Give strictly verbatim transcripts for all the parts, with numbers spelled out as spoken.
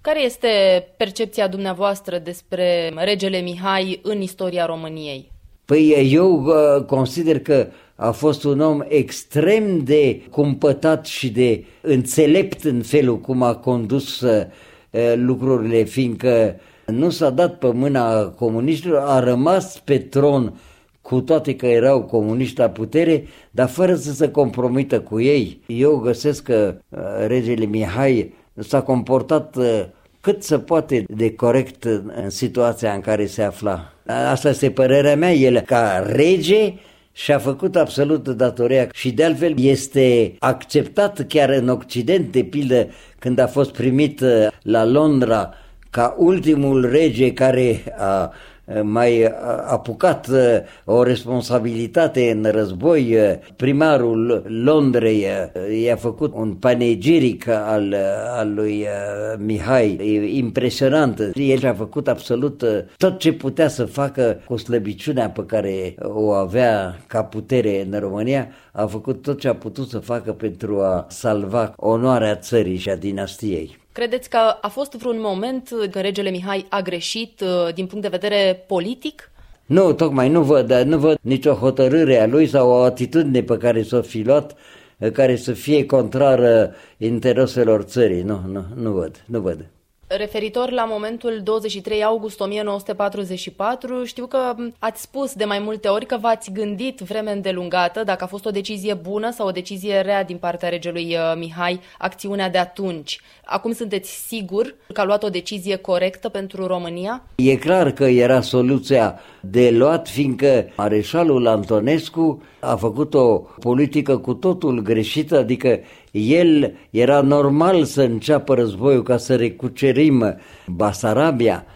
Care este percepția dumneavoastră despre regele Mihai în istoria României? Păi eu consider că a fost un om extrem de cumpătat și de înțelept în felul cum a condus lucrurile, fiindcă nu s-a dat pe mâna comuniștilor, a rămas pe tron cu toate că erau comuniști la putere, dar fără să se compromită cu ei. Eu găsesc că regele Mihai s-a comportat cât se poate de corect în situația în care se afla. Asta este părerea mea, el ca rege și-a făcut absolut datoria și de altfel este acceptat chiar în Occident, de pildă când a fost primit la Londra ca ultimul rege care a mai apucat o responsabilitate în război. Primarul Londrei i-a făcut un panegiric al, al lui Mihai, impresionant. El a făcut absolut tot ce putea să facă cu slăbiciunea pe care o avea ca putere în România, a făcut tot ce a putut să facă pentru a salva onoarea țării și a dinastiei. Credeți că a fost vreun moment că regele Mihai a greșit din punct de vedere politic? Nu, tocmai nu văd, nu văd nicio hotărâre a lui sau o atitudine pe care s-o fi luat care să fie contrară intereselor țării. Nu, nu, nu văd, nu văd. Referitor la momentul douăzeci și trei august o mie nouă sute patruzeci și patru, știu că ați spus de mai multe ori că v-ați gândit vreme îndelungată dacă a fost o decizie bună sau o decizie rea din partea regelui Mihai, acțiunea de atunci. Acum sunteți sigur că a luat o decizie corectă pentru România? E clar că era soluția de luat, fiindcă mareșalul Antonescu a făcut o politică cu totul greșită, adică el era normal să înceapă războiul ca să recucerim Basarabia,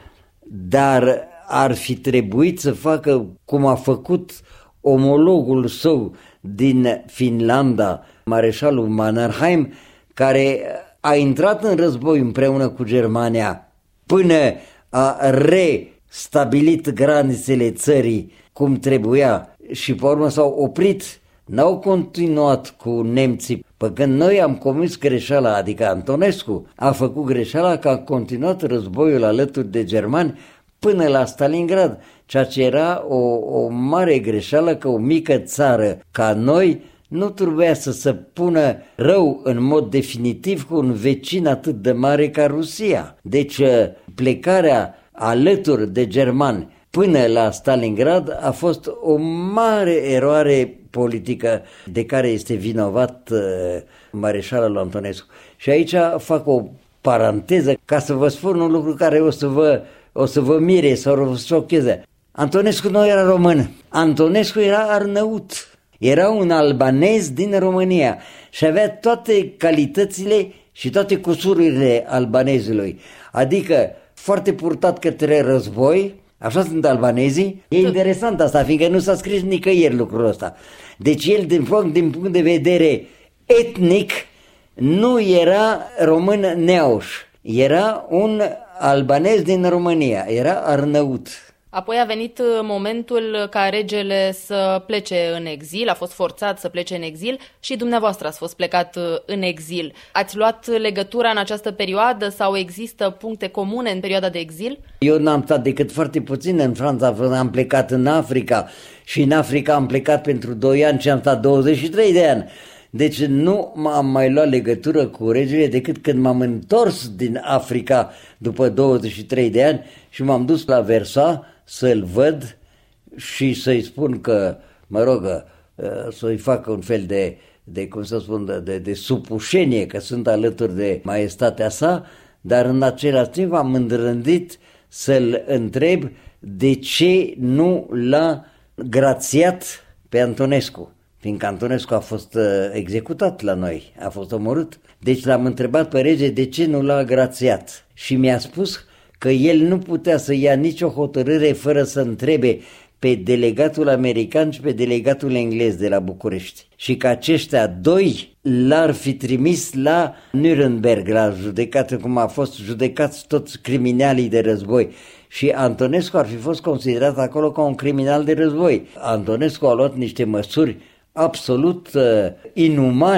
dar ar fi trebuit să facă cum a făcut omologul său din Finlanda, mareșalul Mannerheim, care a intrat în război împreună cu Germania până a restabilit granițele țării cum trebuia și pe urmă s-au oprit, n-au continuat cu nemții. Pe când noi am comis greșeala, adică Antonescu a făcut greșeala că a continuat războiul alături de germani până la Stalingrad, ceea ce era o, o mare greșeală, că o mică țară ca noi nu trebuia să se pună rău în mod definitiv cu un vecin atât de mare ca Rusia. Deci plecarea alături de germani până la Stalingrad a fost o mare eroare politică de care este vinovat uh, mareșalul Antonescu. Și aici fac o paranteză ca să vă spun un lucru care o să vă, o să vă mire sau vă șocheze. Antonescu nu era român, Antonescu era arnăut. Era un albanez din România și avea toate calitățile și toate cusurile albanezului. Adică foarte purtat către război, așa sunt albanezii. E interesant asta, fiindcă nu s-a scris nicăieri lucrul ăsta. Deci el, din punct, din punct de vedere etnic, nu era român neauș. Era un albanez din România, era arnăut. Apoi a venit momentul ca regele să plece în exil, a fost forțat să plece în exil și dumneavoastră ați fost plecat în exil. Ați luat legătura în această perioadă sau există puncte comune în perioada de exil? Eu n-am stat decât foarte puțin în Franța, am plecat în Africa și în Africa am plecat pentru doi ani și am stat douăzeci și trei de ani. Deci nu m-am mai luat legătură cu regele decât când m-am întors din Africa după douăzeci și trei de ani și m-am dus la Versailles să-l văd și să-i spun că, mă rog, să-i facă un fel de, de cum să spun, de, de supușenie că sunt alături de maestatea sa, dar în același timp am îndrăndit să-l întreb de ce nu l-a grațiat pe Antonescu, fiindcă Antonescu a fost executat la noi, a fost omorât. Deci l-am întrebat pe rege de ce nu l-a grațiat și mi-a spus că el nu putea să ia nicio hotărâre fără să întrebe pe delegatul american și pe delegatul englez de la București și că aceștia doi l-ar fi trimis la Nuremberg, la judecată, cum a fost judecați toți criminalii de război. Și Antonescu ar fi fost considerat acolo ca un criminal de război. Antonescu a luat niște măsuri absolut uh, inumane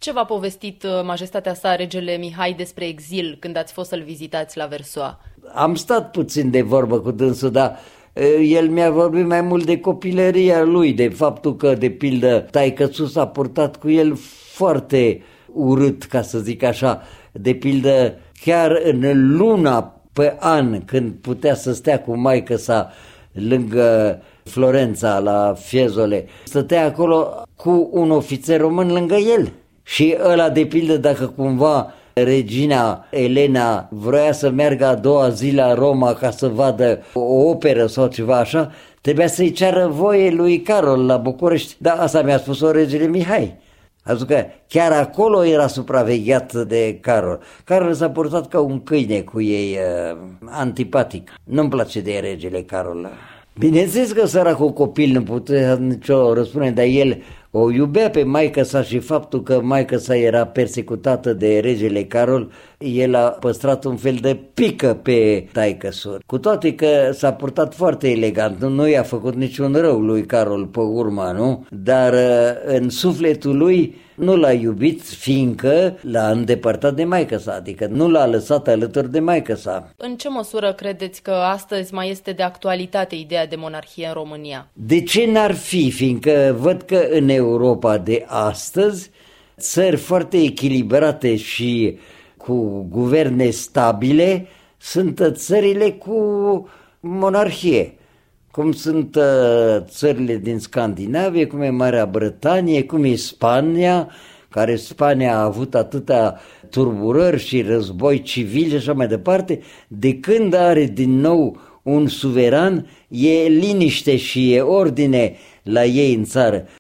Ce v-a povestit majestatea sa, regele Mihai, despre exil când ați fost să-l vizitați la Versoa? Am stat puțin de vorbă cu dânsul, dar el mi-a vorbit mai mult de copilăria lui, de faptul că, de pildă, taică-su s-a purtat cu el foarte urât, ca să zic așa. De pildă, chiar în luna pe an, când putea să stea cu maică-sa lângă Florența, la Fiesole, stătea acolo cu un ofițer român lângă el. Și ăla, de pildă, dacă cumva regina Elena vroia să meargă a doua zi la Roma ca să vadă o operă sau ceva așa, trebuia să-i ceară voie lui Carol la București. Dar asta mi-a spus-o regele Mihai. A zis că chiar acolo era supravegheat de Carol. Carol s-a purtat ca un câine cu ei, uh, antipatic. Nu-mi place de regele Carol. Bineînțeles că săracul copil nu putea nicio răspunde, dar el o iubea pe maică-sa și faptul că maică-sa era persecutată de regele Carol, el a păstrat un fel de pică pe taică-su. Cu toate că s-a purtat foarte elegant, nu, nu i-a făcut niciun rău lui Carol pe urmă, nu? Dar în sufletul lui nu l-a iubit, fiindcă l-a îndepărtat de maică-sa, adică nu l-a lăsat alături de maică-sa. În ce măsură credeți că astăzi mai este de actualitate ideea de monarhie în România? De ce n-ar fi, fiindcă văd că în Europa de astăzi, țări foarte echilibrate și cu guverne stabile, sunt țările cu monarhie, cum sunt țările din Scandinavie, cum e Marea Britanie, cum e Spania, care Spania a avut atâtea turburări și război civil și așa mai departe. De când are din nou un suveran, e liniște și e ordine la ei în țară.